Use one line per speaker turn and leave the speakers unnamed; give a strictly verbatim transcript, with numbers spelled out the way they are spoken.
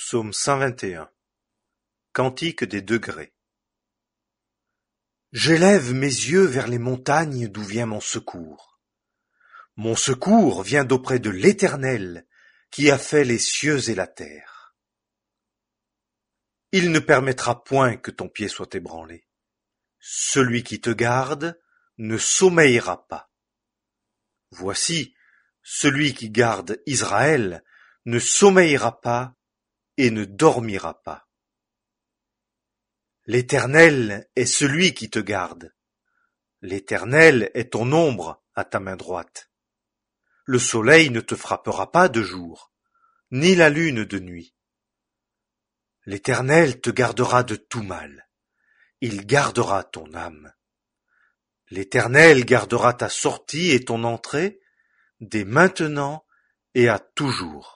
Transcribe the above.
Psaume cent vingt et un. Cantique des degrés. J'élève mes yeux vers les montagnes d'où vient mon secours. Mon secours vient d'auprès de l'Éternel, qui a fait les cieux et la terre. Il ne permettra point que ton pied soit ébranlé. Celui qui te garde ne sommeillera pas. Voici, celui qui garde Israël ne sommeillera pas et ne dormira pas. L'Éternel est celui qui te garde. L'Éternel est ton ombre à ta main droite. Le soleil ne te frappera pas de jour, ni la lune de nuit. L'Éternel te gardera de tout mal. Il gardera ton âme. L'Éternel gardera ta sortie et ton entrée, dès maintenant et à toujours.